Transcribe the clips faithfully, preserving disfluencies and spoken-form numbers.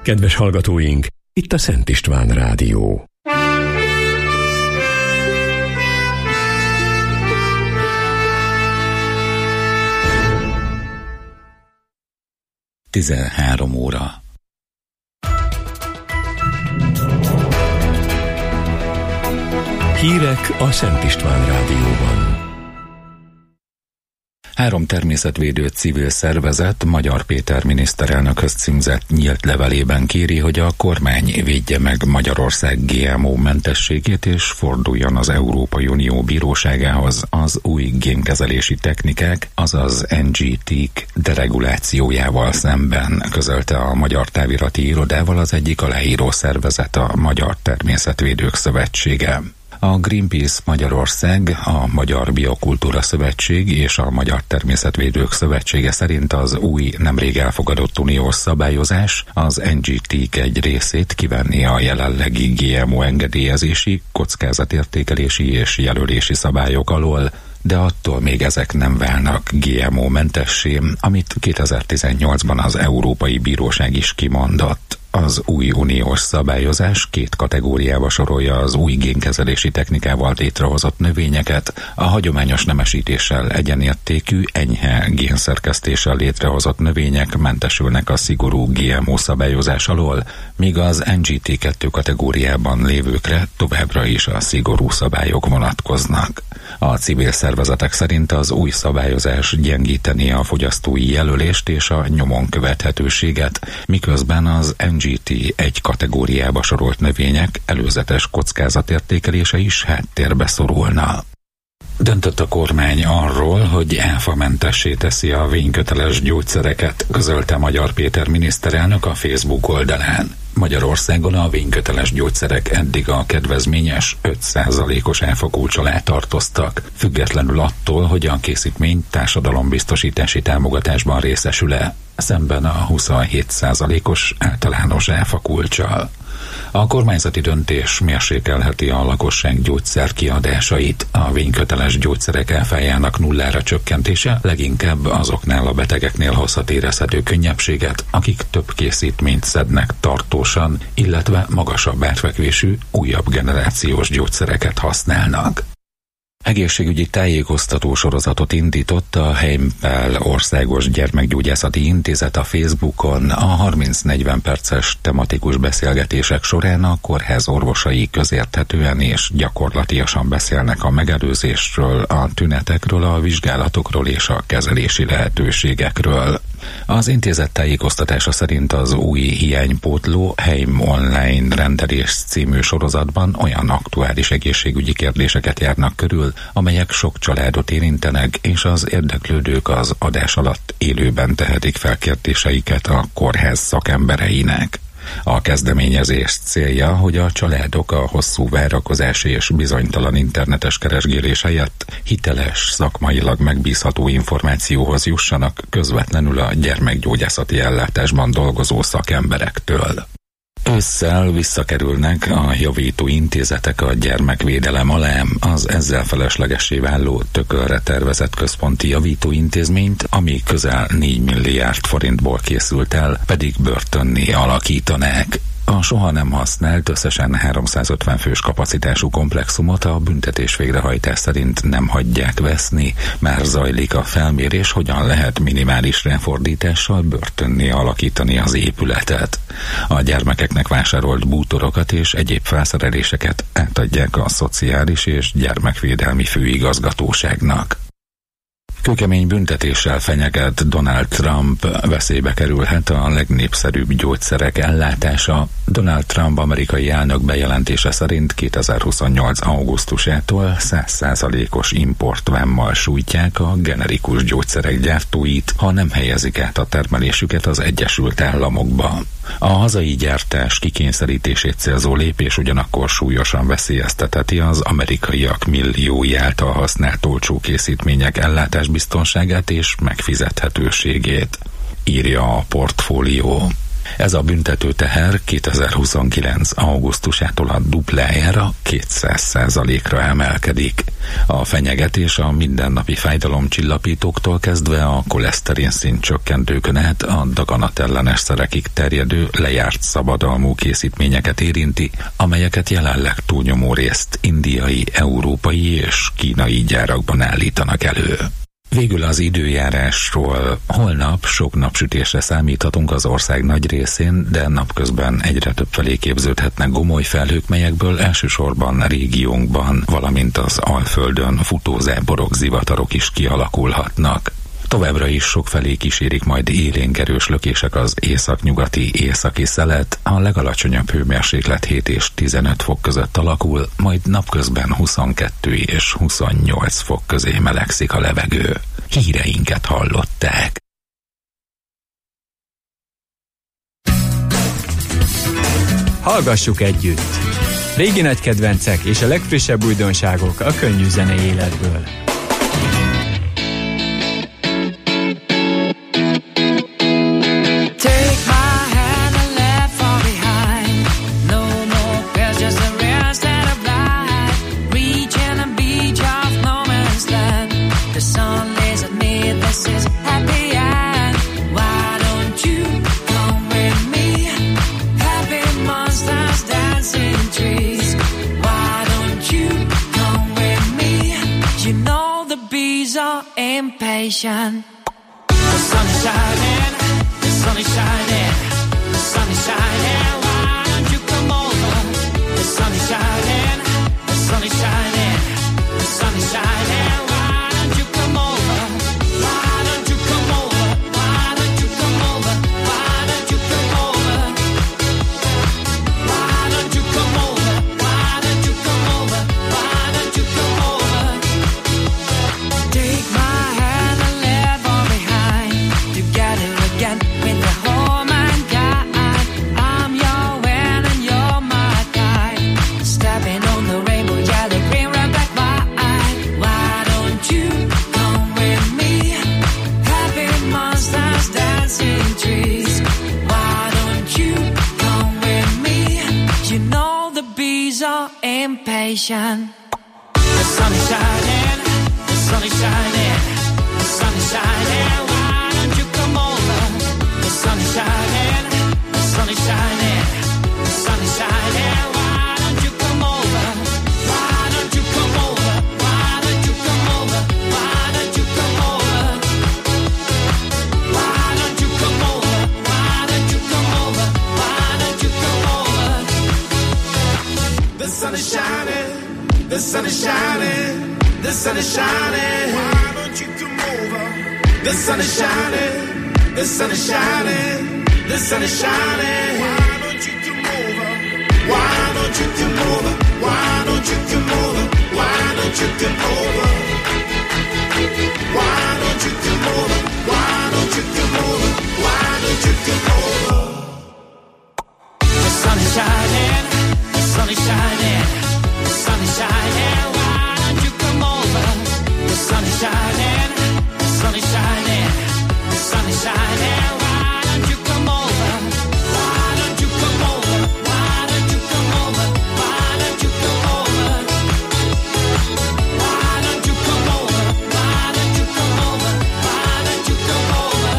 Kedves hallgatóink, itt a Szent István Rádió. tizenhárom óra. Hírek a Szent István Rádióban. Három természetvédő civil szervezet Magyar Péter miniszterelnökhöz címzett nyílt levelében kéri, hogy a kormány védje meg Magyarország gé em o-mentességét és forduljon az Európai Unió bíróságához az új génkezelési technikák, azaz en gé té-k deregulációjával szemben, közölte a Magyar Távirati Irodával az egyik aláíró szervezet, a Magyar Természetvédők Szövetsége. A Greenpeace Magyarország, a Magyar Biokultúra Szövetség és a Magyar Természetvédők Szövetsége szerint az új, nemrég elfogadott uniós szabályozás az en gé té-k egy részét kivenni a jelenlegi gé em o engedélyezési, kockázatértékelési és jelölési szabályok alól, de attól még ezek nem válnak gé em o-mentessé, amit kétezer-tizennyolcban az Európai Bíróság is kimondott. Az új uniós szabályozás két kategóriába sorolja az új génkezelési technikával létrehozott növényeket, a hagyományos nemesítéssel egyenértékű, enyhe génszerkesztéssel létrehozott növények mentesülnek a szigorú gé em o szabályozás alól, míg az en gé té kettő kategóriában lévőkre továbbra is a szigorú szabályok vonatkoznak. A civil szervezetek szerint az új szabályozás gyengíteni a fogyasztói jelölést és a nyomon követhetőséget, miközben az en gé té egy kategóriába sorolt növények előzetes kockázatértékelése is háttérbe szorulna. Döntött a kormány arról, hogy áfamentessé teszi a vényköteles gyógyszereket, közölte Magyar Péter miniszterelnök a Facebook oldalán. Magyarországon a vényköteles gyógyszerek eddig a kedvezményes öt százalékos áfakulcs alá tartoztak, függetlenül attól, hogy a készítmény társadalombiztosítási támogatásban részesül-e, szemben a huszonhét százalékos általános áfakulccsal. A kormányzati döntés mérsékelheti a lakosság gyógyszer kiadásait. A vényköteles gyógyszerek áfájának nullára csökkentése leginkább azoknál a betegeknél hozhat érezhető könnyebbséget, akik több készítményt szednek tartósan, illetve magasabb átfekvésű, újabb generációs gyógyszereket használnak. Egészségügyi tájékoztató sorozatot indított a Heimpál Országos Gyermekgyógyászati Intézet a Facebookon. A harminc-negyven perces tematikus beszélgetések során a kórház orvosai közérthetően és gyakorlatiasan beszélnek a megelőzésről, a tünetekről, a vizsgálatokról és a kezelési lehetőségekről. Az intézet tájékoztatása szerint az új hiánypótló Heim Online rendelés című sorozatban olyan aktuális egészségügyi kérdéseket járnak körül, amelyek sok családot érintenek, és az érdeklődők az adás alatt élőben tehetik fel kérdéseiket a kórház szakembereinek. A kezdeményezés célja, hogy a családok a hosszú várakozás és bizonytalan internetes keresgélés helyett hiteles, szakmailag megbízható információhoz jussanak közvetlenül a gyermekgyógyászati ellátásban dolgozó szakemberektől. Ősszel visszakerülnek a javító intézetek a gyermekvédelem alá, az ezzel feleslegessé váló tökölre tervezett központi javítóintézményt, ami közel négy milliárd forintból készült el, pedig börtönné alakítanák. A soha nem használt, összesen háromszázötven fős kapacitású komplexumot a büntetés végrehajtás szerint nem hagyják veszni. Már zajlik a felmérés, hogyan lehet minimális ráfordítással börtönné alakítani az épületet. A gyermekeknek vásárolt bútorokat és egyéb felszereléseket átadják a Szociális és Gyermekvédelmi Főigazgatóságnak. Kőkemény büntetéssel fenyeget Donald Trump, veszélybe kerülhet a legnépszerűbb gyógyszerek ellátása. Donald Trump amerikai elnök bejelentése szerint kétezer-huszonnyolc augusztusától száz százalékos importvámmal sújtják a generikus gyógyszerek gyártóit, ha nem helyezik át a termelésüket az Egyesült Államokba. A hazai gyártás kikényszerítését célzó lépés ugyanakkor súlyosan veszélyeztetheti az amerikaiak milliói által használt olcsó készítmények ellátásbiztonságát és megfizethetőségét, írja a Portfólió. Ez a büntető teher kétezer-huszonkilenc. augusztusától a duplájára, kétszáz százalékra emelkedik. A fenyegetés a mindennapi fájdalomcsillapítóktól kezdve a koleszterin szint csökkentőkön át a daganatellenes szerekig terjedő lejárt szabadalmú készítményeket érinti, amelyeket jelenleg túlnyomó részt indiai, európai és kínai gyárakban állítanak elő. Végül az időjárásról. Holnap sok napsütésre számíthatunk az ország nagy részén, de napközben egyre többfelé képződhetnek gomoly felhők, melyekből elsősorban régiónkban, valamint az Alföldön futózáporok, zivatarok is kialakulhatnak. Továbbra is sokfelé kísérik majd élénk erős lökések az északnyugati északi szelet, a legalacsonyabb hőmérséklet hét és tizenöt fok között alakul, majd napközben huszonkettő és huszonnyolc fok közé melegszik a levegő. Híreinket hallották. Hallgassuk együtt! Régi nagy kedvencek és a legfrissebb újdonságok a könnyű zenei életből. Impatient. The sun is shining, the sun is shining, the sun is shining. Why don't you come over? The sun is shining, the sun is shining, the sun is shining. Why don't you come over? Why don't you come over? Why don't you come over? Why don't you come over? Why don't you come over? Why don't you come over? Why don't you come over? Take my impatient. The sun is shining, the sun is shining, the sun is shining. Why don't you come over? The sun is shining, the sun is shining, the sun is shining. Why don't you come over? Why don't you come over? Why don't you come over? Why don't you come over? Why don't you come over? Why don't you come over? Why don't you come over? The sun is shining. The sun is shining, the sun is shining. Why don't you come over? The sun is shining, the sun is shining, the sun is shining. Why don't you come over? Why don't you come over? Why don't you come over? Why don't you come over? Why don't you come over? Why don't you come over? Why don't you come over? The sun is shining, the sun is shining. The sun is shining, why don't you come over? The sun is shining, the sun is shining, the sun is shining, why don't you come over? Why don't you come over? Why don't you come over? Why don't you come over? Why don't you come over? Why don't you come over? Why don't you come over?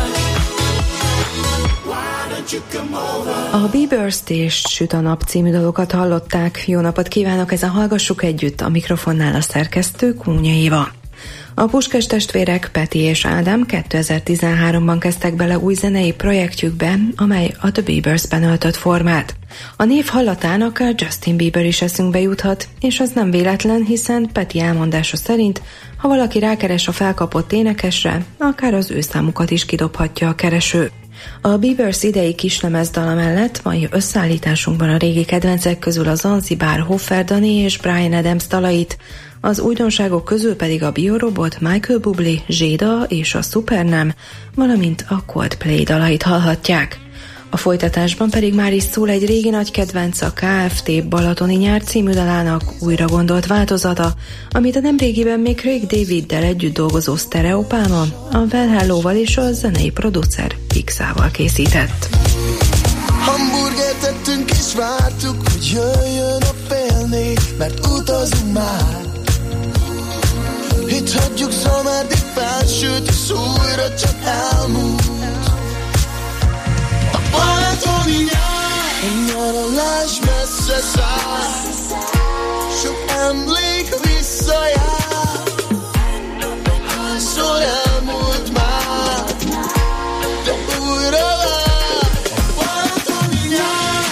Why don't you come over? A Bieberst és Süt a nap című dalokat hallották. Jó napot kívánok, ezen hallgassuk együtt, a mikrofonnál a szerkesztő Kúnya Éva. A Puskás testvérek Peti és Ádám kétezer-tizenháromban kezdtek bele új zenei projektjükbe, amely a The Biebersben öltött formát. A név hallatán akár Justin Bieber is eszünkbe juthat, és az nem véletlen, hiszen Peti elmondása szerint, ha valaki rákeres a felkapott énekesre, akár az ő számukat is kidobhatja a kereső. A Biebers idei kislemezdala mellett mai összeállításunkban a régi kedvencek közül a Zanzibar, Hoffer Dani és Bryan Adams dalait, az újdonságok közül pedig a Biorobot, Michael Bublé, Zséda és a Supernam, valamint a Coldplay dalait hallhatják. A folytatásban pedig már is szól egy régi nagy kedvenc, a ká ef té Balatoni nyár című dalának újra gondolt változata, amit a nemrégiben még Craig Daviddel együtt dolgozó Stereo Palma, a Well Hello-val és a zenei producer Pixával készített. is vártuk, hogy jöjjön a fél négy, mert utazunk már. Itt hagyjuk szamárdig felsőt, és újra csak elmúlt. A balatoni nyár, a nyaralás messze száll, sok emlék visszajár. Hányszor elmúlt már, de újra vár. A balatoni nyár,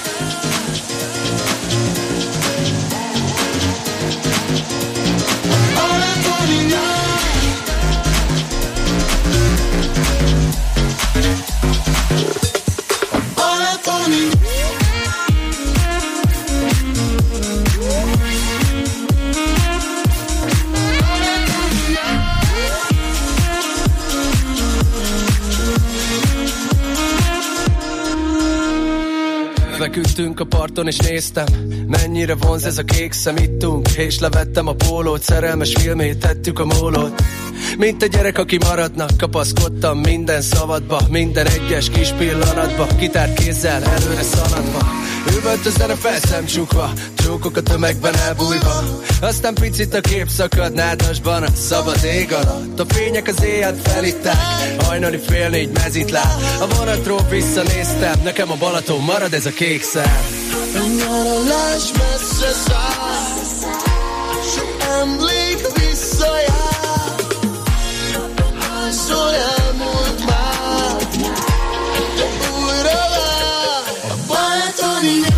a balatoni nyár, a balatoni nyár. Feküdtünk a parton és néztem, mennyire vonz ez a kék szem, ittunk, és levettem a pólót, szerelmes filmét tettük a mólót. Mint a gyerek, aki maradna, kapaszkodtam minden szavadba, minden egyes kis pillanatba, kitárt kézzel előre szaladva. Üvölt a zene felszemcsukva, csókok a tömegben elbújva, aztán picit a kép szakad nádasban a szabad ég alatt. A fények az éjjel felitták, hajnali fél négy mezitláb. A vonatról visszanéztem, nekem a Balaton marad ez a kék szem. A nyaralás messze száll, sok emlék visszajár. Hányszor elmúlt már, de újra vár. A balatoni nyár,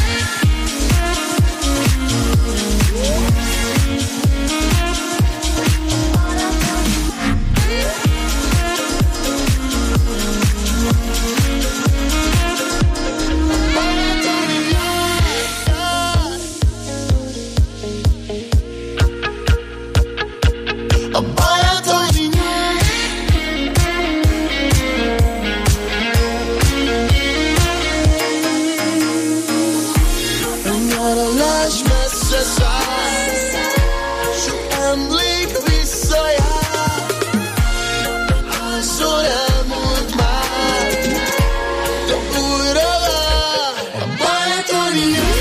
a balatoni nyár, a nyaralás messze száll, sok emlék visszajár. Hányszor elmúlt már, de újra vár. A balatoni nyár,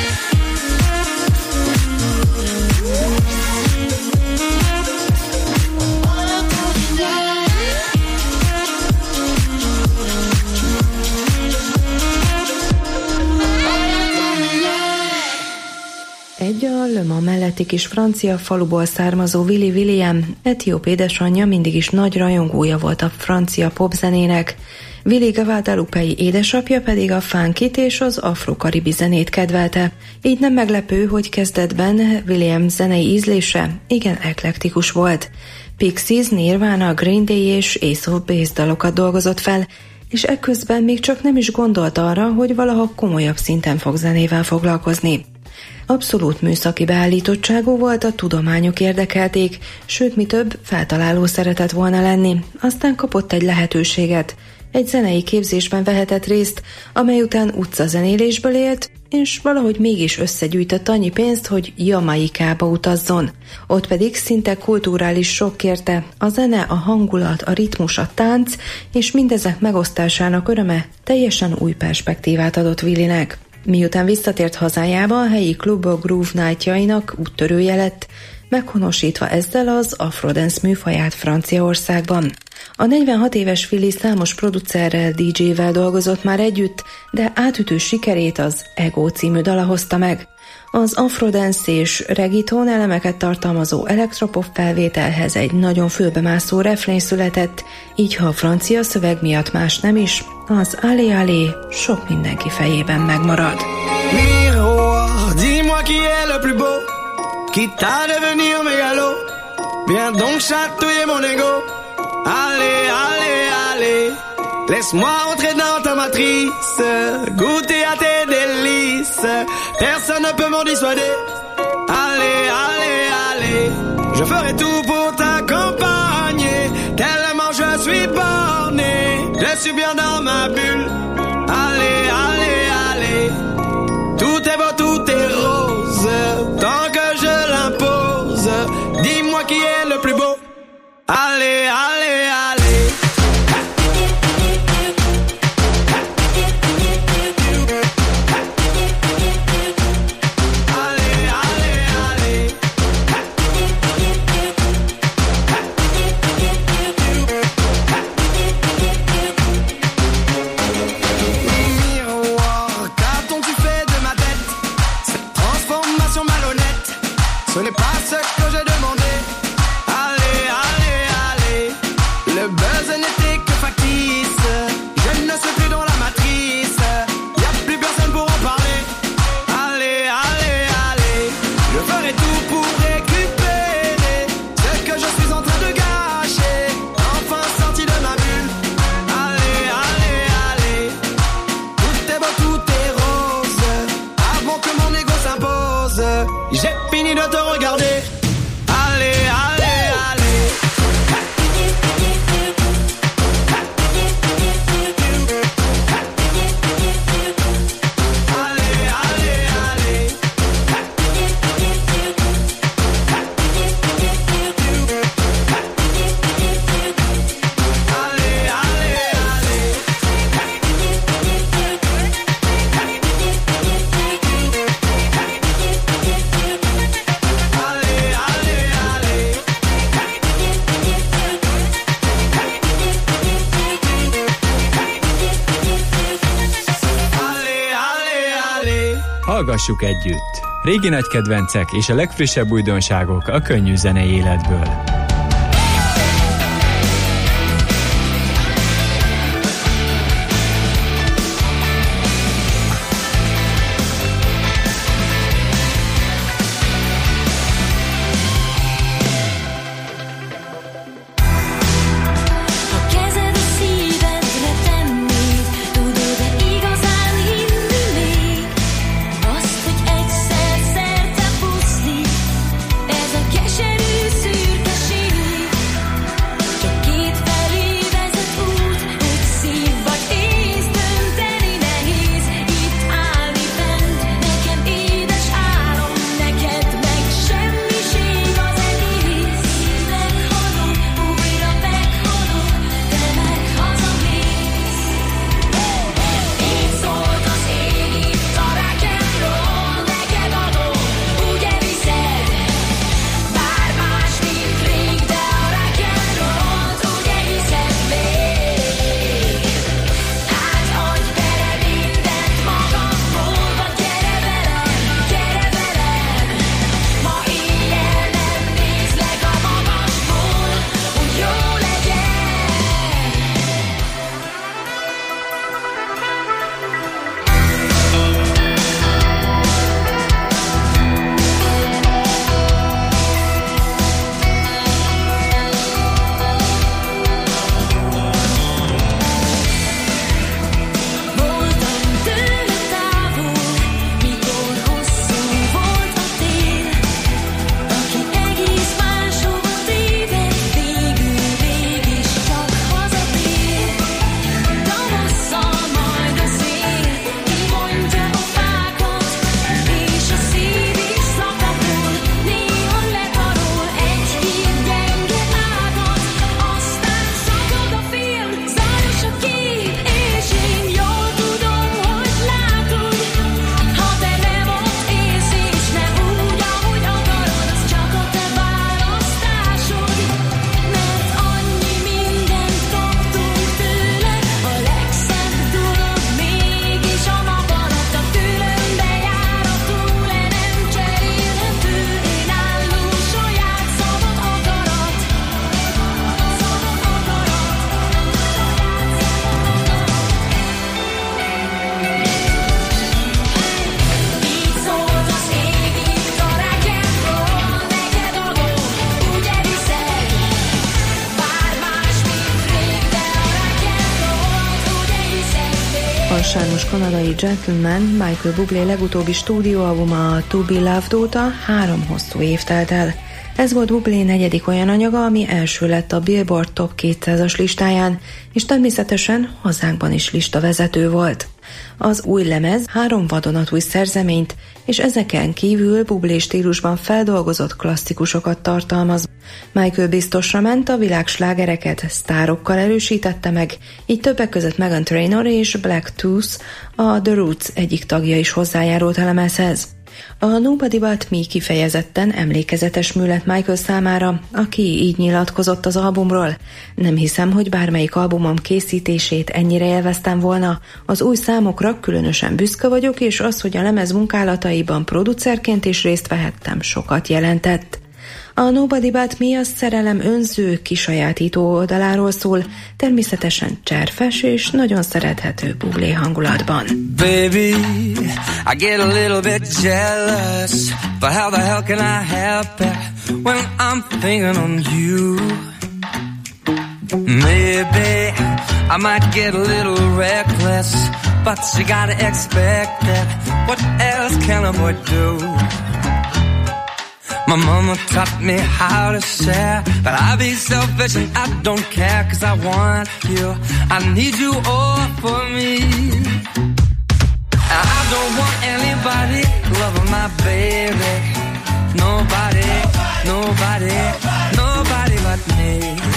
Egy a Le Mans melletti kis francia faluból származó Willy William, etióp édesanyja mindig is nagy rajongója volt a francia popzenének. Willy Guadalupe-i édesapja pedig a funkit és az afro-karibi zenét kedvelte. Így nem meglepő, hogy kezdetben William zenei ízlése igen eklektikus volt. Pixies, Nirvana, Green Day és Ace of Base dalokat dolgozott fel, és ekközben még csak nem is gondolt arra, hogy valaha komolyabb szinten fog zenével foglalkozni. Abszolút műszaki beállítottságú volt, a tudományok érdekelték, sőt mi több, feltaláló szeretett volna lenni. Aztán kapott egy lehetőséget. Egy zenei képzésben vehetett részt, amely után utcazenélésből élt, és valahogy mégis összegyűjtött annyi pénzt, hogy Jamaikába utazzon. Ott pedig szinte kulturális sok érte, a zene, a hangulat, a ritmus, a tánc, és mindezek megosztásának öröme teljesen új perspektívát adott Willynek. Miután visszatért hazájába, a helyi klubok Groove Night-jainak úttörője lett, meghonosítva ezzel az afrodance műfaját Franciaországban. A negyvenhat éves Willy számos producerrel, dé dzsével dolgozott már együtt, de átütő sikerét az Ego című dala hozta meg. Az afrodance és reggaeton elemeket tartalmazó elektropop felvételhez egy nagyon fülbemászó refrén született, így ha a francia szöveg miatt más nem is, az Allé Allé sok mindenki fejében megmarad. Miroir, dis-moi qui est le plus beau, quitte à devenir mégalo, viens donc chatouiller mon ego. Allez, allez, allez, laisse-moi entrer dans ta matrice, goûter à tes délices, personne ne peut m'en dissuader. Allez, allez, allez, je ferai tout pour t'accompagner, tellement je suis borné, je suis bien dans ma bulle. Allez, allez, allez, tout est beau, tout est rose, tant que je l'impose, dis-moi qui est le plus beau. Allez, allez, allez. Hallgassuk együtt! Régi nagy kedvencek és a legfrissebb újdonságok a könnyű zenei életből. A sajnos kanadai gentleman Michael Bublé legutóbbi stúdióalbuma a To Be Loved óta három hosszú év telt el. Ez volt Bublé negyedik olyan anyaga, ami első lett a Billboard Top kétszázas listáján, és természetesen hazánkban is listavezető volt. Az új lemez három vadonatúj szerzeményt, és ezeken kívül Bublé stílusban feldolgozott klasszikusokat tartalmaz. Michael biztosra ment, a világ slágereket sztárokkal erősítette meg, így többek között Meghan Trainor és Black Tooth, a The Roots egyik tagja is hozzájárult a lemezhez. A Nobody But Me kifejezetten emlékezetes mű lett Michael számára, aki így nyilatkozott az albumról. Nem hiszem, hogy bármelyik albumom készítését ennyire élveztem volna. Az új számokra különösen büszke vagyok, és az, hogy a lemez munkálataiban producerként is részt vehettem, sokat jelentett. A Nobody But Me a szerelem önző, kisajátító oldaláról szól, természetesen cserfes és nagyon szerethető Bublé hangulatban. Baby, I get a little bit jealous, but how the hell can I help it when I'm thinking on you? Maybe I might get a little reckless, but you gotta expect it. What else can a boy do? My mama taught me how to share, but I be selfish and I don't care, cause I want you, I need you all for me. I don't want anybody loving my baby, nobody, nobody, nobody but me.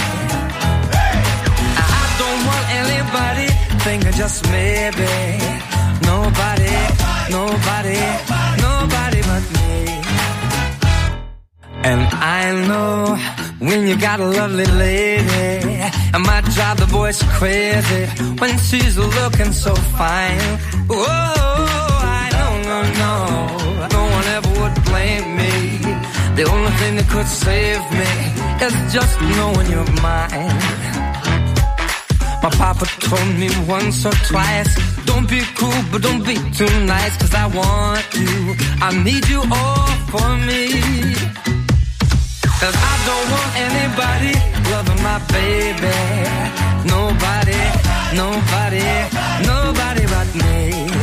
I don't want anybody thinking just maybe, nobody, nobody, nobody but me. And I know when you got a lovely lady, it might drive the boys crazy when she's looking so fine. Oh, I know, no, no, no one ever would blame me. The only thing that could save me is just knowing you're mine. My papa told me once or twice, don't be cool, but don't be too nice, 'cause I want you, I need you all for me. 'Cause I don't want anybody loving my baby. Nobody, nobody, nobody but me.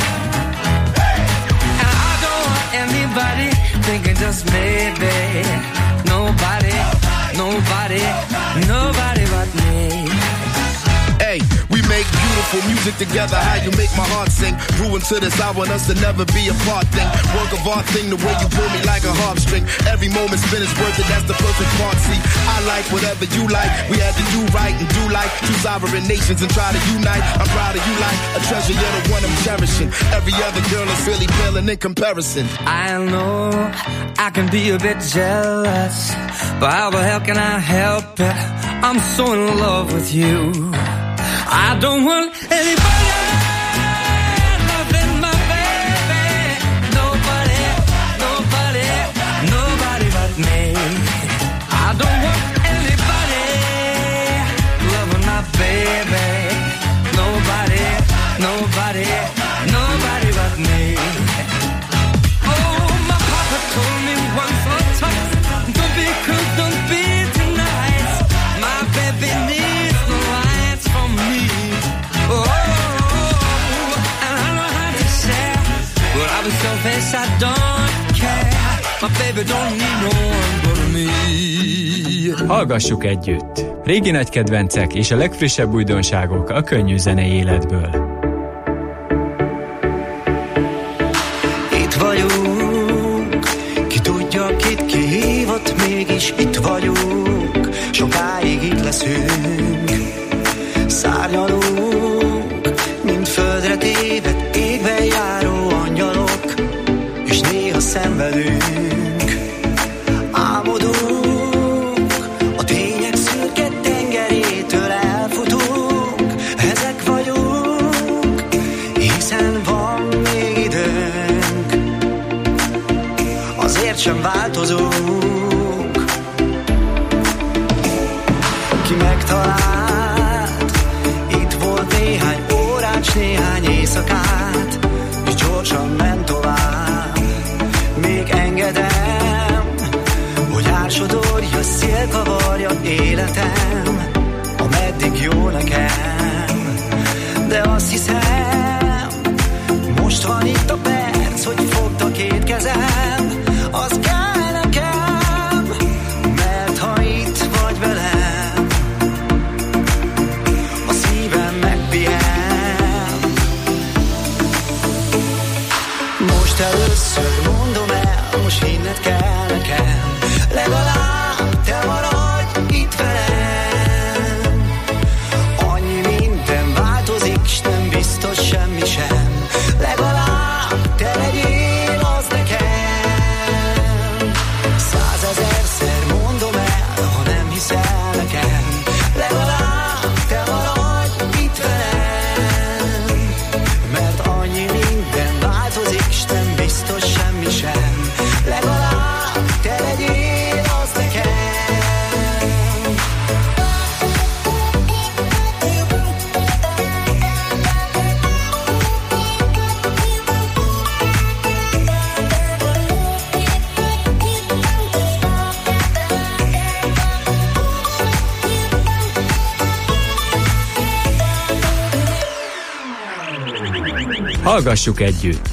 And I don't want anybody thinking just maybe. Nobody, nobody, nobody but me. Hey, we make beautiful music together, how you make my heart sing. Grew into this, I want us to never be apart thing. Work of art thing, the way you pull me like a harp string. Every moment spent is worth it, that's the perfect part. See, I like whatever you like. We had to do right and do like two sovereign nations and try to unite. I'm proud of you like a treasure, you're the one I'm cherishing. Every other girl is really paling in comparison. I know I can be a bit jealous, but how the hell can I help it? I'm so in love with you. I don't want anybody loving my baby. Nobody, nobody, nobody but me. I don't want anybody loving my baby. Nobody, nobody, nobody but me. Oh, my papa told me once or twice, don't be cruel, don't be too nice. My baby needs the lights from me. Oh, and I know how to share, but I'll be selfish, I don't care. My baby don't need no one but me. Hallgassuk együtt! Régi nagy kedvencek és a legfrissebb újdonságok a könnyű zenei életből. Itt vagyunk, ki tudja, kit kihívott, mégis itt vagyunk. Sokáig itt leszünk, szárnyalunk, mint földre tévedt, égben járó angyalok, és néha szenvedünk, álmodunk, a tények szürke tengerétől elfutunk. Ezek vagyunk, hiszen van még időnk, azért sem változunk. Ki megtalált, itt volt néhány órát, s néhány éjszakát, és gyorsan ment tovább. Még engedem, hogy ársodorja, szél kavarja életem, ameddig jó nekem. De azt hiszem, most van itt a perc, hogy fogd a két kezem, az kell nekem, mert ha itt vagy velem, a szívem megpihen. Most először mondom el, most hinned kell nekem, legalább te maradj itt velem. Annyi minden változik, s nem biztos semmi sem, legalább te legyél az nekem. Százezerszer mondom el, ha nem hiszel nekem, legalább te maradj itt velem. Mert annyi minden változik, s nem biztos semmi sem, legalább te legyél az nekem. Hallgassuk együtt!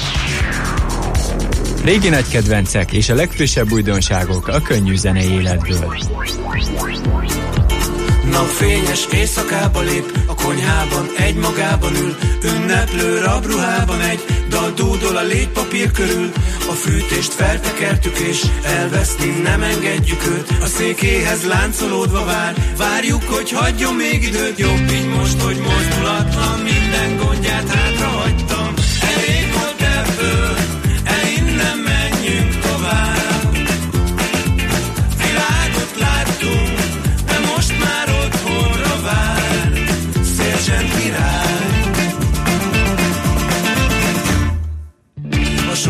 Régi nagy kedvencek és a legfrissebb újdonságok a könnyű zenei életből. Napfényes éjszakába lép, a konyhában egy magában ül, ünneplő rabruhában egy dal dúdol a légypapír körül. A fűtést feltekertük és elveszni nem engedjük őt, a székéhez láncolódva vár, várjuk, hogy hagyjon még időt. Jobb így most, hogy mozdulatlan, minden gondját hátrahagytam. Elég volt ebből, el innen menjünk tovább. Világot láttunk, de most már otthonra vár, Szélzsent király. A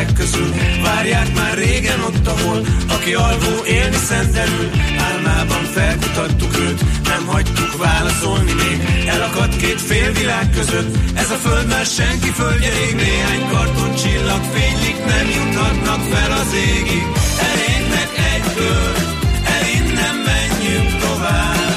ezrek közül. Várják már régen ott, ahol aki alvó élni szentelül. Álmában felkutattuk őt, nem hagytuk válaszolni még. Elakadt két félvilág között, ez a föld már senki földje rég. Néhány karton csillag fénylik, nem juthatnak fel az égig. Elégnek egyből, el innen menjünk tovább.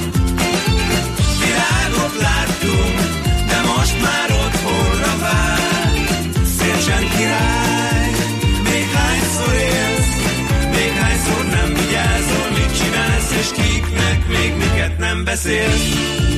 Világot láttunk, de most már otthonra vár. Szélcsen király, még hányszor élsz, még hányszor nem vigyázol, mit csinálsz, és kiknek még miket nem beszélsz.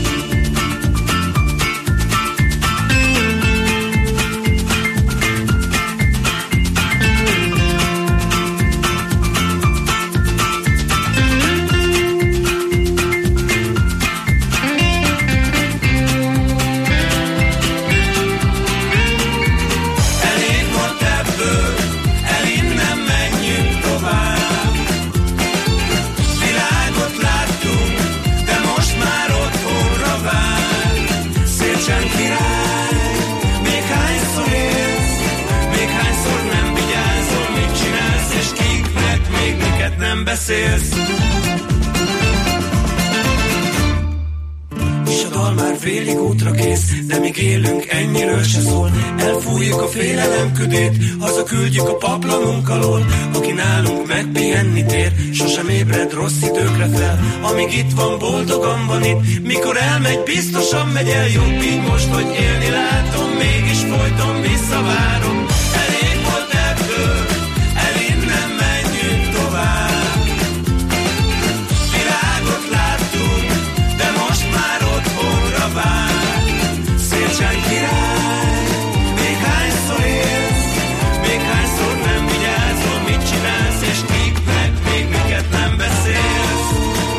Beszélsz. És a dal már félig útra kész, de míg élünk, ennyiről se szól. Elfújjuk a félelem ködét, hazaküldjük a paplanunk alól. Aki nálunk megpihenni tér, sosem ébred rossz időkre fel. Amíg itt van, boldogan van itt, mikor elmegy, biztosan megy el. Jobb így most, hogy élni látom, mégis folyton visszavárom. Elég volt ebből, el innen menjünk tovább. Szélcsen király, még hányszor élsz, még hányszor nem vigyázol, mit csinálsz, és kiknek még miket nem beszélsz.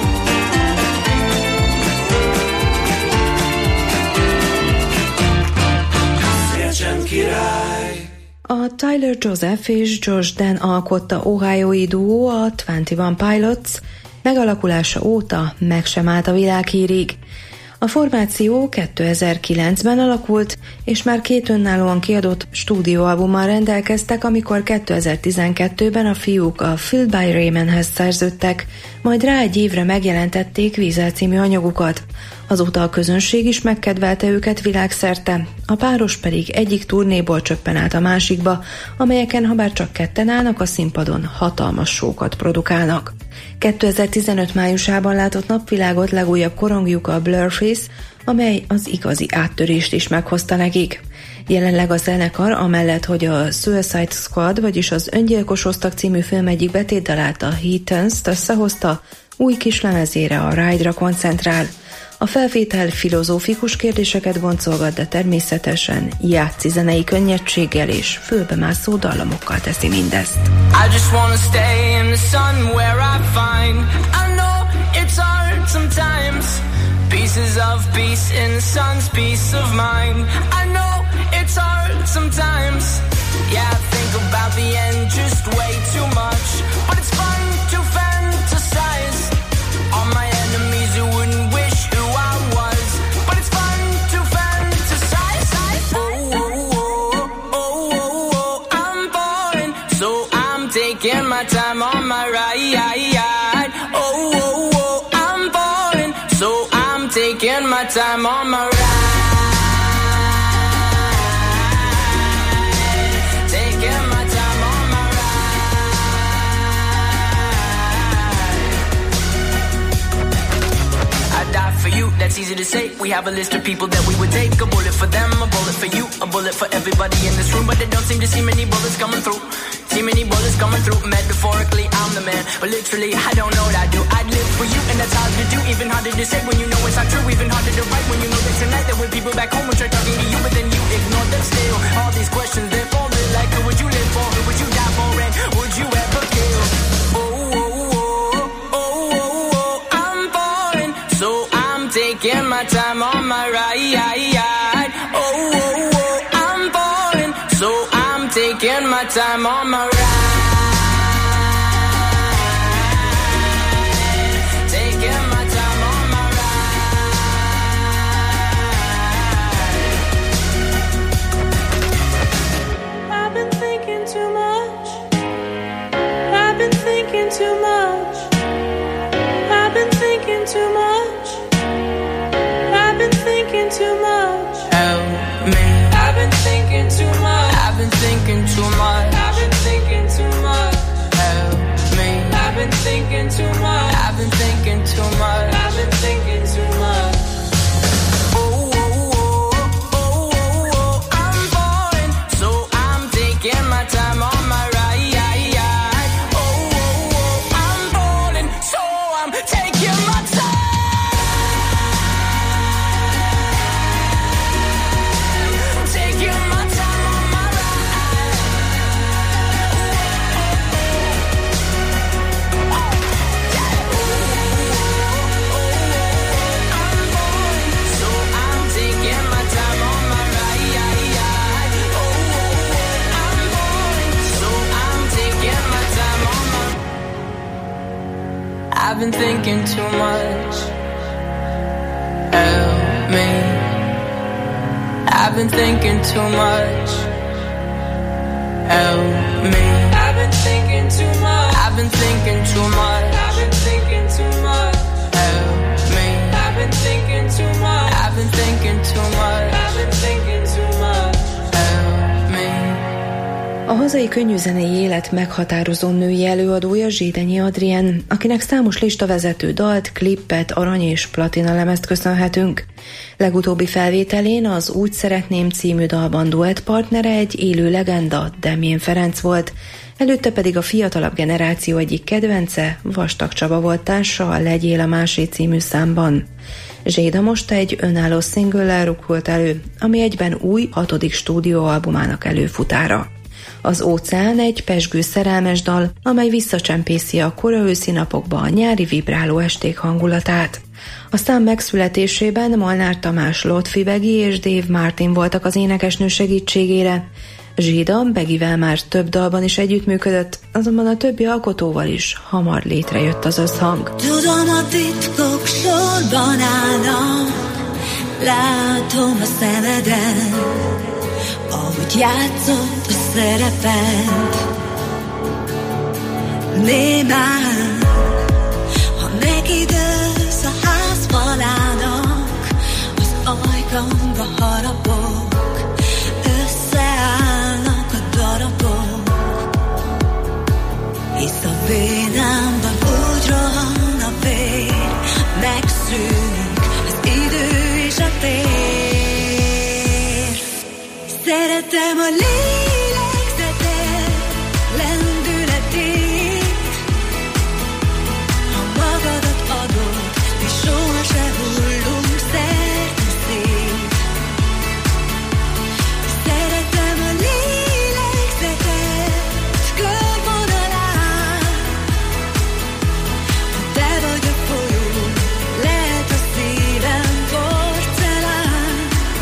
Szélcsen király. A Tyler Joseph és Josh Dan alkotta ohio-i duó, a huszonegy Pilots megalakulása óta meg sem állt a világhírig. A formáció kétezer-kilencben alakult, és már két önállóan kiadott stúdióalbummal rendelkeztek, amikor kétezer-tizenkettőben a fiúk a Filled by Raymondhez szerződtek, majd rá egy évre megjelentették Vízel című anyagukat. Azóta a közönség is megkedvelte őket világszerte, a páros pedig egyik turnéból csöppen át a másikba, amelyeken habár csak ketten állnak a színpadon, hatalmas show-kat produkálnak. kétezer-tizenöt májusában látott napvilágot legújabb korongjuk, a Blurface, amely az igazi áttörést is meghozta nekik. Jelenleg a zenekar amellett, hogy a Suicide Squad, vagyis az Öngyilkos Osztag című film egyik betétdalát, a Heathens-t összehozta, új kislemezére, a Ride-ra koncentrál. A felvétel filozófikus kérdéseket boncolgat, de természetesen játszi zenei könnyedséggel és fölbemászó dallamokkal teszi mindezt. I just wanna stay in the sun where I find I know it's hard sometimes. Pieces of peace in the sun's peace of mind. I know it's hard sometimes. Yeah, I think about the end just way too much, but it's fun to fantasize. All my enemies who wouldn't wish who I was, but it's fun to fantasize. Oh, oh, oh, oh, oh, oh, I'm falling, so I'm taking my time on my ride. Oh, oh, oh, I'm falling, so I'm taking my time on my ride. That's easy to say. We have a list of people that we would take. A bullet for them, a bullet for you, a bullet for everybody in this room. But they don't seem to see many bullets coming through. See many bullets coming through. Metaphorically, I'm the man, but literally, I don't know what I do. I'd live for you, and that's hard to do. Even harder to say when you know it's not true. Even harder to write when you know that tonight there were people back home who tried talking to you, but then you ignored them still. All these questions, they're falling like, who would you live for? Who would you die for? And would you ever kill? Taking my time on my ride. Oh, oh, oh, I'm falling, so I'm taking my time on my ride. Taking my time on my ride. I've been thinking too thinking too much. I've been thinking too much. I've been thinking too much. Help me. I've been thinking too much. I've been thinking too much. I've been thinking too much. Help me. I've been thinking too much. I've been thinking too much. I've been thinking too much. Oh, oh, oh, oh, oh, oh, I'm falling, so I'm taking my time on my ride. Oh, oh, oh, I'm falling, so I'm taking my time. Taking my time on my ride. So I'm taking my time on my ride. Oh, I'm falling, so I'm taking my time on my. I've been thinking too much. Help me. I've been thinking too much. Help me. I've been thinking too much. I've been thinking too much. I've been thinking too much. Help me. I've been thinking too much. I've been thinking too much. I've been thinking too much. Help me. A hazai könnyűzenei élet meghatározó női előadója Zsédenyi Adrien, akinek számos listavezető dalt, klippet, arany és platina lemezt köszönhetünk. Legutóbbi felvételén az Úgy szeretném című dalban duettpartnere egy élő legenda, Demjén Ferenc volt, előtte pedig a fiatalabb generáció egyik kedvence, Vastag Csaba volt társa a Legyél a másé című számban. Zséda most egy önálló szingöllel rúgult elő, ami egyben új, hatodik stúdióalbumának előfutára. Az Óceán egy pezsgő szerelmes dal, amely visszacsempészi a kora őszi napokba a nyári vibráló esték hangulatát. A szám megszületésében Molnár Tamás, Lotfi Begi és Dave Martin voltak az énekesnő segítségére. Zséda Begivel már több dalban is együttműködött, azonban a többi alkotóval is hamar létrejött az összhang. Tudom, a titkok sorban állnak, látom a szemeden, ahogy játszott a szereped. Némán, ha megidősz a ház falának, az ajkamba harapok, összeállnak a darabok, hisz a vénámban úgy rohan a vér, megszűnik az idő és a tér. Szeretem a lélegzetet, lendületét, ha magadat adod, mi soha se hullunk szerte szét. Szeretem a lélegzetet, s körvonalát, ha te vagy a folyó, lehet a szívem porcelán.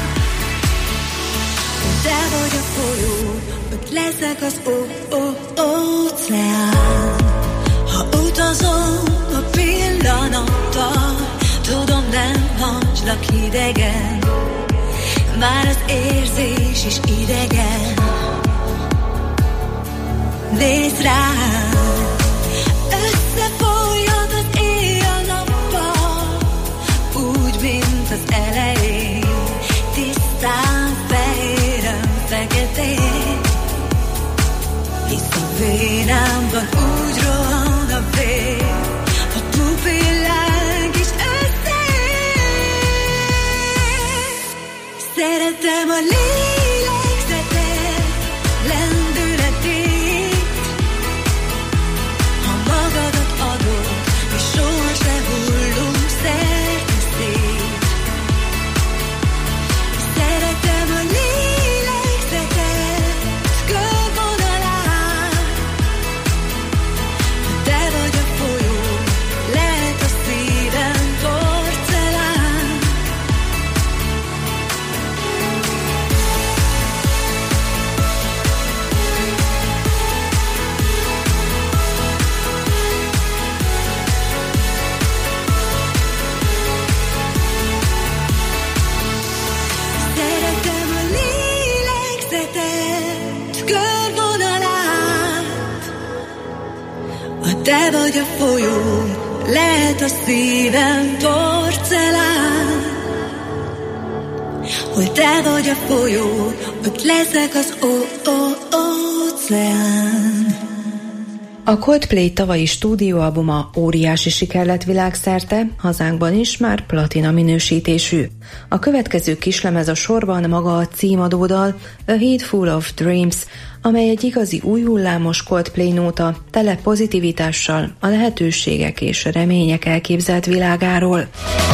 Te vagy a folyó, ott leszek az ó-ó-óceán. Ha utazom a pillanattal, tudom, nem hagylak hidegen, már az érzés is idegen. Nézd rám, összefolyhat az éjjel nappal, úgy, mint az elején, tisztán fehéren feketén, hisz a vénámban úgy rohan a vér, a pupillánk is összeér. Szeretem a lélegzetet, lendületét, ha te vagy a folyó, lehet a szívem porcelán. Hol te vagy a folyó, ott leszek az óceán. A Coldplay tavalyi stúdióalbuma óriási siker lett világszerte, hazánkban is már platina minősítésű. A következő kislemez a sorban maga a címadó dal, A Head Full of Dreams, amely egy igazi új hullámos Coldplay nóta, tele pozitivitással, a lehetőségek és remények elképzelt világáról.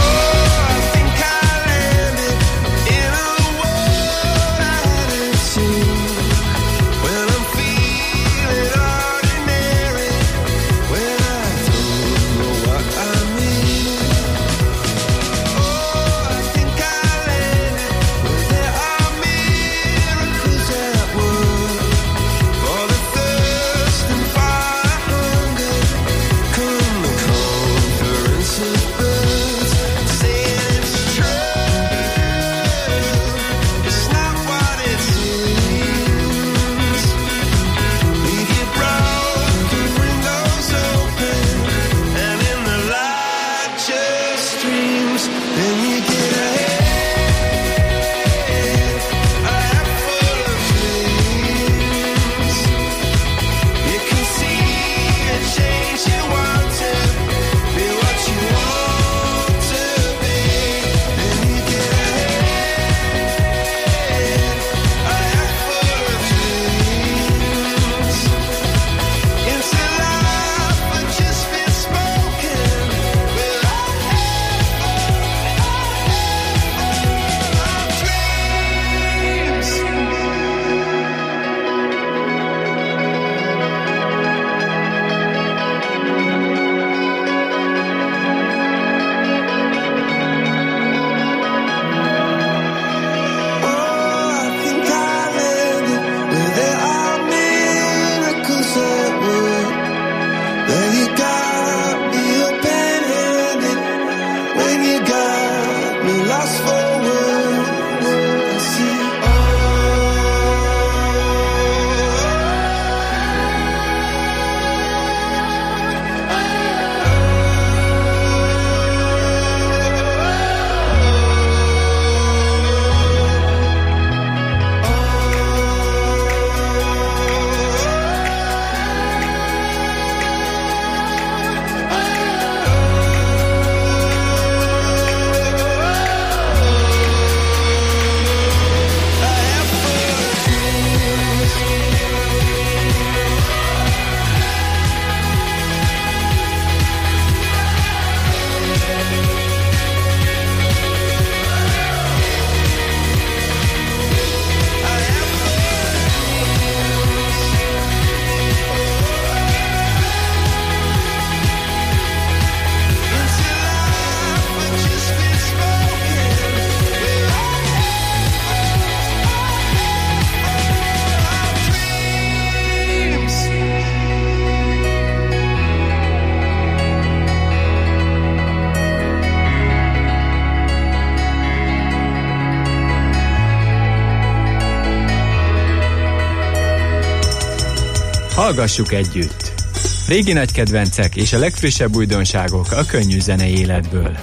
Hallgassuk együtt! Régi nagy kedvencek és a legfrissebb újdonságok a könnyű zenei életből.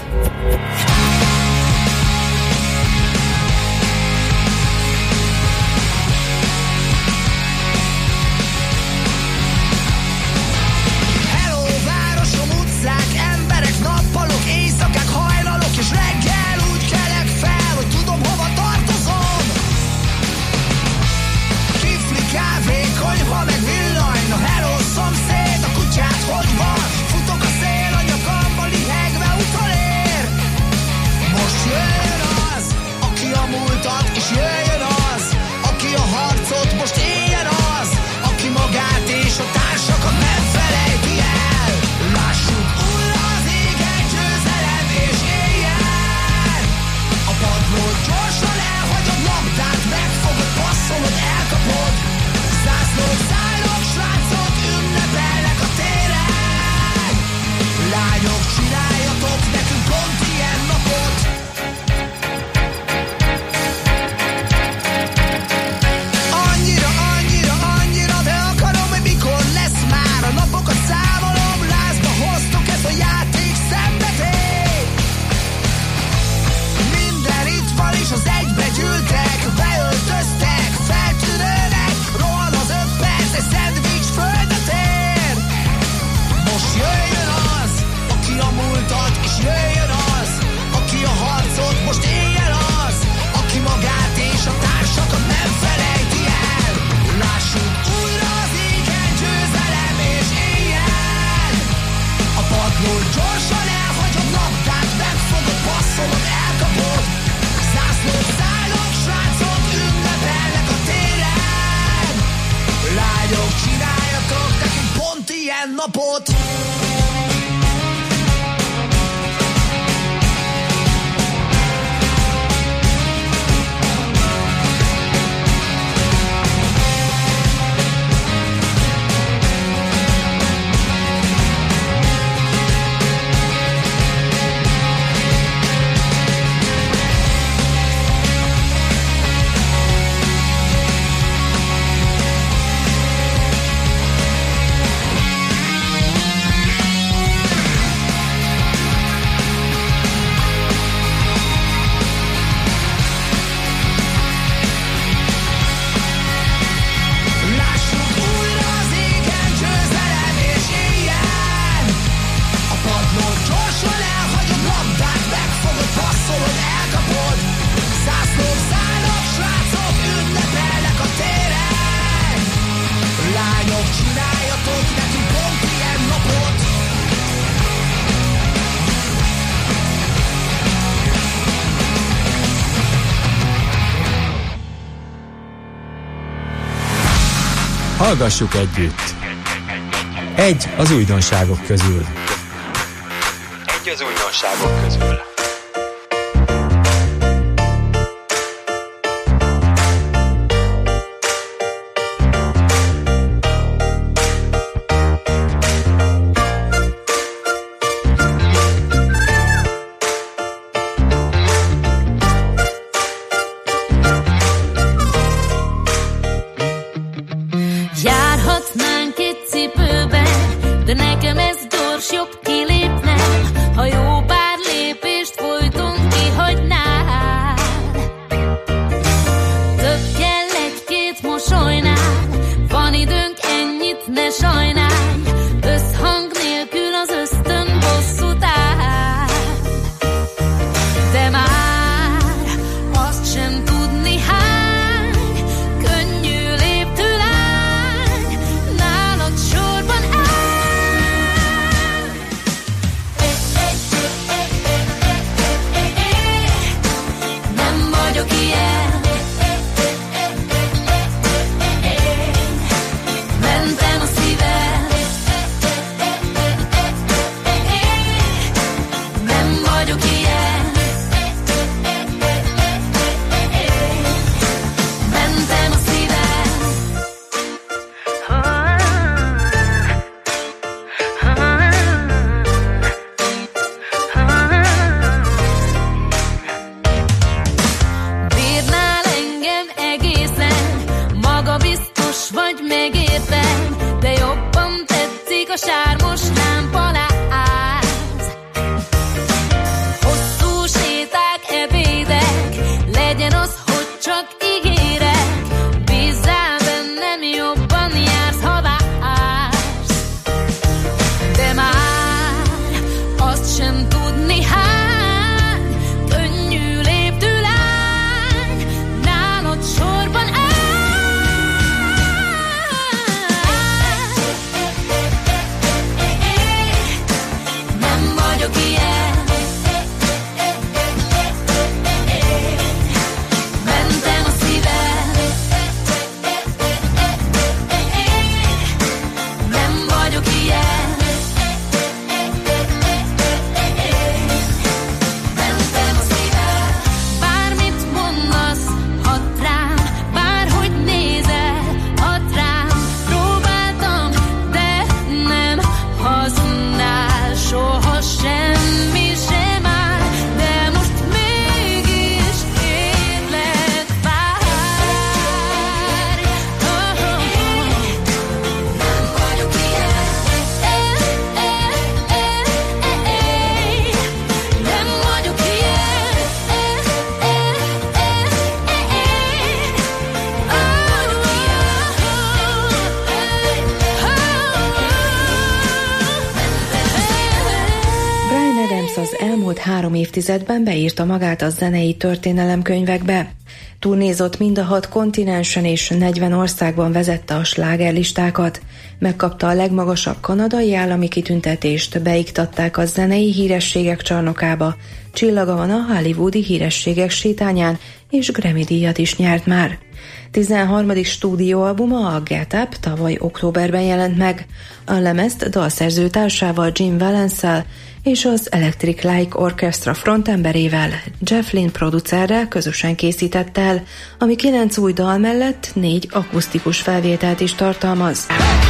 Hello, városom, utcák, emberek, nappalok, éjszakák, hajnalok, és reggel úgy kelek fel, hogy tudom, hova tartozom. Kifli, kávé, konyha, meg villany, no hello, szomszéd, a kutyád hogy van? Futok a szél, a nyakamba lihegve utolé. jöjjön az, aki a múltat, és jöjjön az, aki a harcot most éljen az, aki magát és a társakat nem felejti el. Lássuk újra az égen győzelem és éljen. A padlón gyorsan elhagyod labdát, megfogod, passzolod, elkapod. Zászlót szállok, srácok, ünnepelnek a téren. Lányok, csináljatok nekünk pont ilyen napot. Hallgassuk együtt! Egy az újdonságok közül. Egy az újdonságok közül. Sorban áll. elmúlt három évtizedben beírta magát a zenei történelemkönyvekbe. Turnézott mind a hat kontinensen és negyven országban vezette a slágerlistákat. Megkapta a legmagasabb kanadai állami kitüntetést, beiktatták a zenei hírességek csarnokába, csillaga van a hollywoodi hírességek sétányán, és Grammy-díjat is nyert már. tizenharmadik stúdióalbuma, a Get Up tavaly októberben jelent meg. A lemezt dalszerző társával Jim Valance-szel és az Electric Light Orchestra frontemberével, Jeff Lynne producerrel közösen készített el, ami kilenc új dal mellett négy akusztikus felvételt is tartalmaz.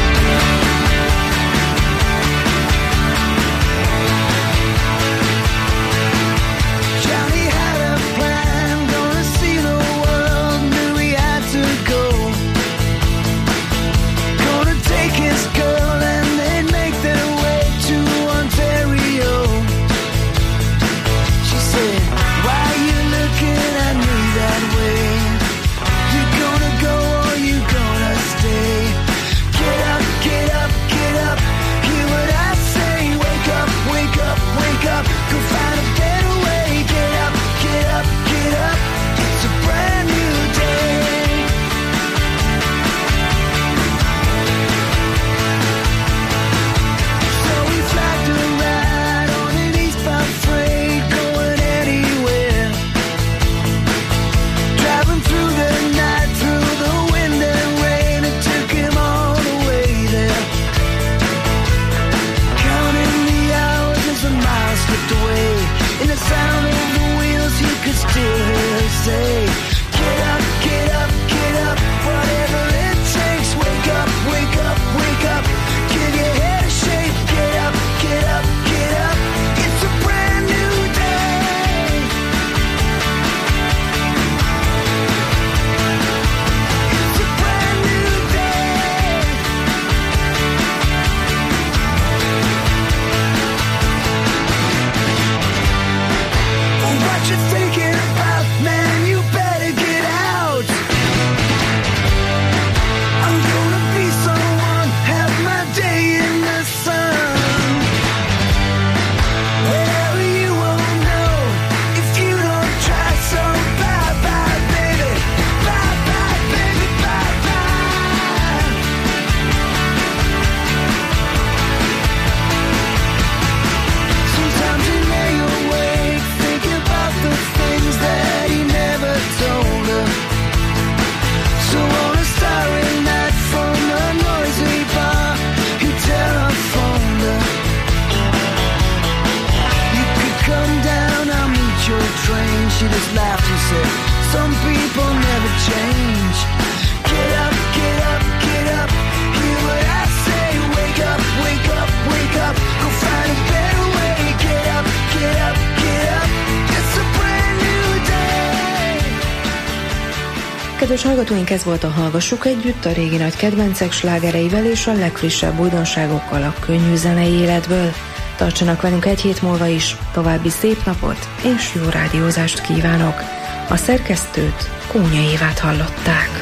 Kedves hallgatóink, ez volt a Hallgassuk Együtt, a régi nagy kedvencek slágereivel és a legfrissebb újdonságokkal a könnyű zenei életből. Tartsanak velünk egy hét múlva is, további szép napot és jó rádiózást kívánok. A szerkesztőt, Kónya Évát hallották.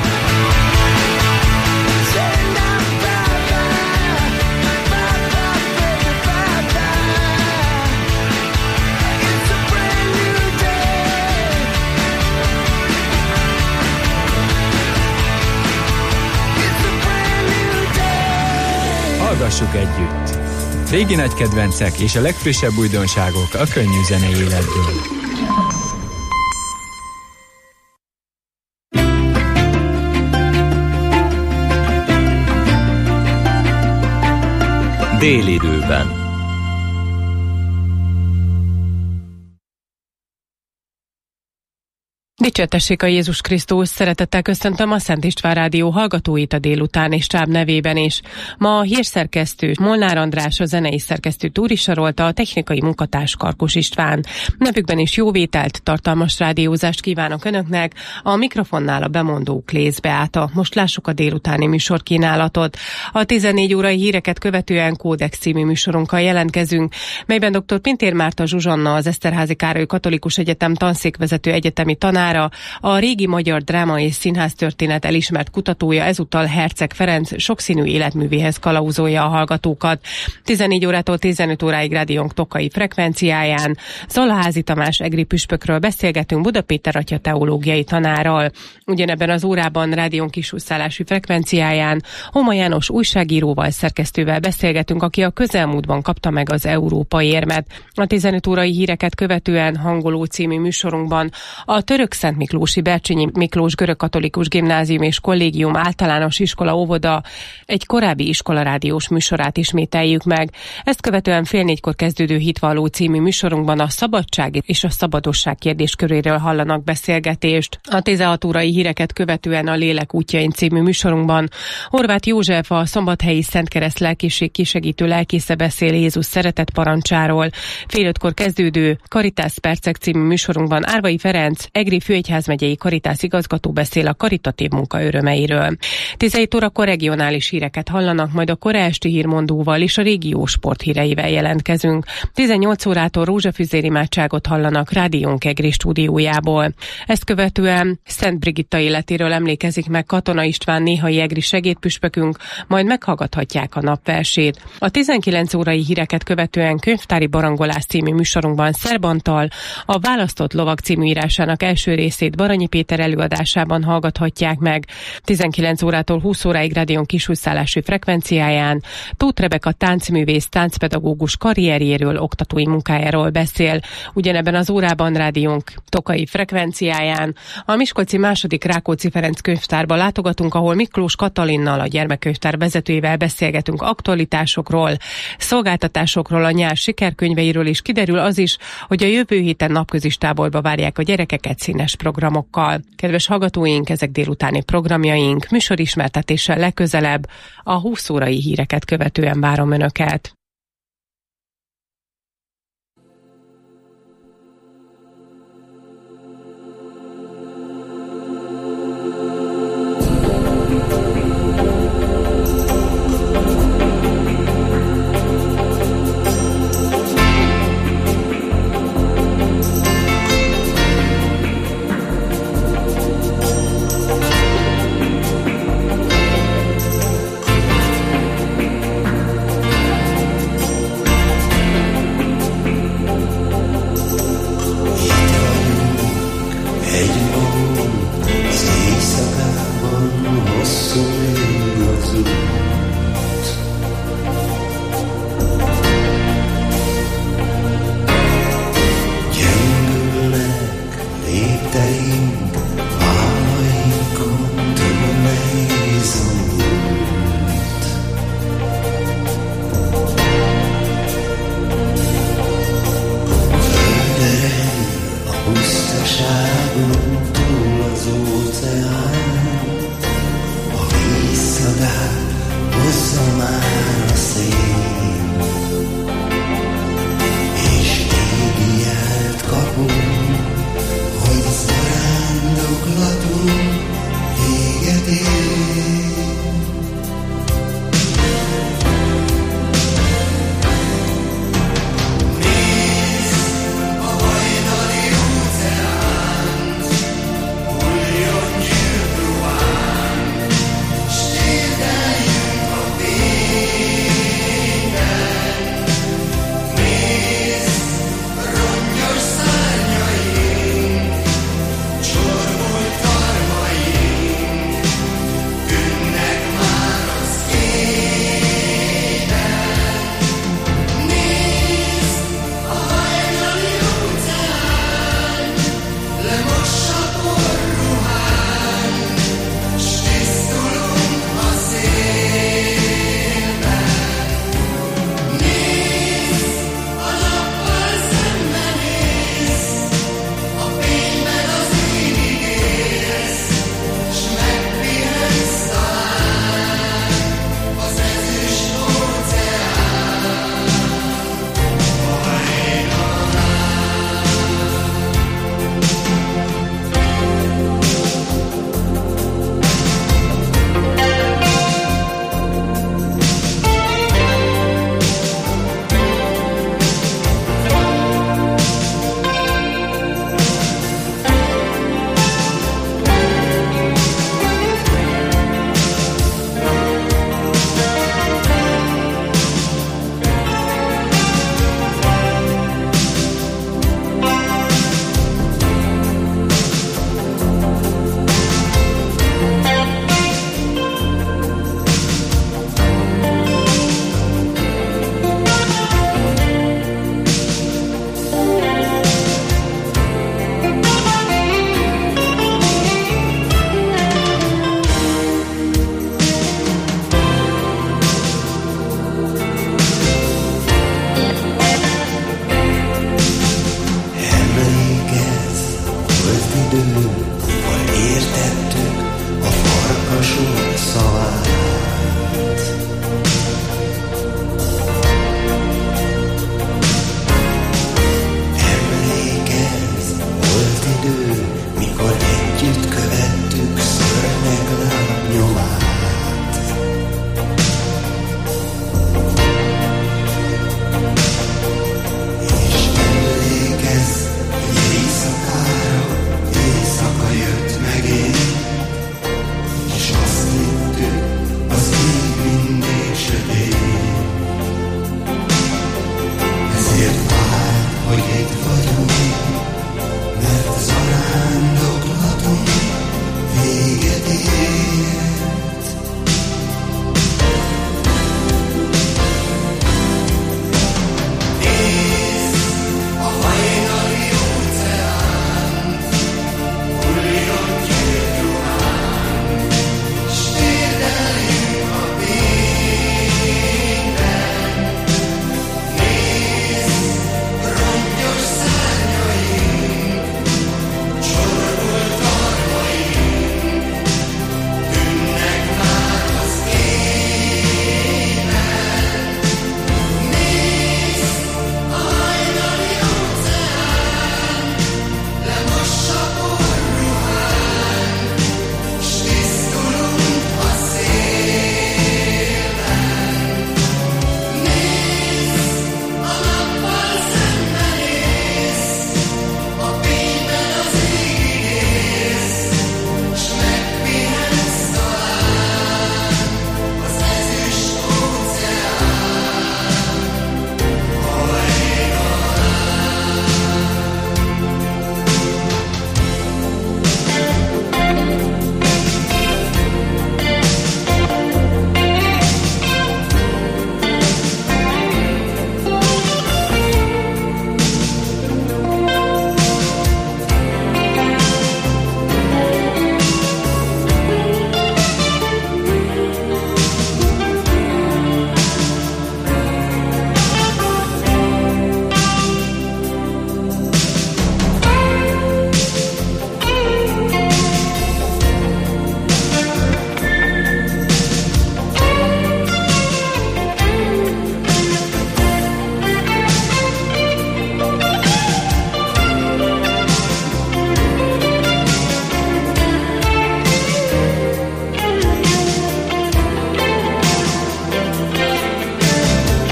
Hallgassuk együtt! Régi nagy kedvencek és a legfrissebb újdonságok a könnyű zenei életből. Délidőben. Dicsértessék a Jézus Krisztus, szeretettel köszöntöm a Szent István Rádió hallgatóit a délután és stáb nevében is. Ma a hírszerkesztő Molnár András, a zenei szerkesztő Túri Sarolta, a technikai munkatárs Karkos István. Nevükben is jó vételt, tartalmas rádiózást kívánok Önöknek, a mikrofonnál a bemondó Klész Beáta. Most lássuk a délutáni műsorkínálatot. A tizennégy órai híreket követően Kódex című műsorunkkal jelentkezünk, melyben dr. Pintér Márta Zsuzsanna, az Eszterházy Károly Katolikus Egyetem tanszékvezető egyetemi tanár, tanára, a régi magyar dráma és színháztörténet elismert kutatója, ezúttal Herceg Ferenc sokszínű életművéhez kalauzolja a hallgatókat. tizennégy órától tizenöt óráig rádiónk Tokai frekvenciáján. Zalaházi Tamás egri püspökről beszélgetünk Buda Péter atya teológiai tanárral. Ugyanebben az órában rádiónk kisúszálási frekvenciáján Homa János újságíróval, szerkesztővel beszélgetünk, aki a közelmúltban kapta meg az Európa érmet. A tizenöt órai híreket követően Hangoló című műsorunkban a Török Szent Miklósi Bercsényi Miklós Görögkatolikus Gimnázium és Kollégium általános iskola óvoda egy korábbi iskolarádiós műsorát ismételjük meg. Ezt követően fél négykor kezdődő Hitvalló című műsorunkban a szabadság és a szabadosság kérdésköréről hallanak beszélgetést. A tizenhat órai híreket követően a Lélek útjain című műsorunkban Horváth József, a Szombathelyi Szentkereszt lelkészség kisegítő lelkésze beszél Jézus szeretett parancsáról. Fél ötkor kezdődő Karitász percek című műsorunkban Árvai Ferenc, Egri főegyházmegyei Karitász igazgató beszél a karitatív munka örömeiről. tizenhét órakor regionális híreket hallanak, majd a kora esti hírmondóval és a régió sporthíreivel jelentkezünk. tizennyolc órától rózsafüzér imádságot hallanak rádiónk Egri stúdiójából. Ezt követően Szent Brigitta életéről emlékezik meg Katona István néhai egri segédpüspökünk, majd meghallgathatják a napversét. A tizenkilenc órai híreket követően Könyvtári barangolás című műsorunkban Szerb Antal a Választott lovak című írásának első részét Baranyi Péter előadásában hallgathatják meg. tizenkilenc órától húsz óráig rádión kisúszállási frekvenciáján Tóth Rebeka táncművész, táncpedagógus karrierjéről, oktatói munkájáról beszél. Ugyanebben az órában rádiónk Tokai frekvenciáján a Miskolci második Rákóczi Ferenc könyvtárba látogatunk, ahol Miklós Katalinnal, a gyermekkönyvtár vezetőjével beszélgetünk aktualitásokról, szolgáltatásokról, a nyár sikerkönyveiről, és kiderül az is, hogy a jövő héten napközis táborba várják a gyerekeket színes programokkal. Kedves hallgatóink, ezek délutáni programjaink, műsorismertetéssel legközelebb a húsz órai híreket követően várom Önöket.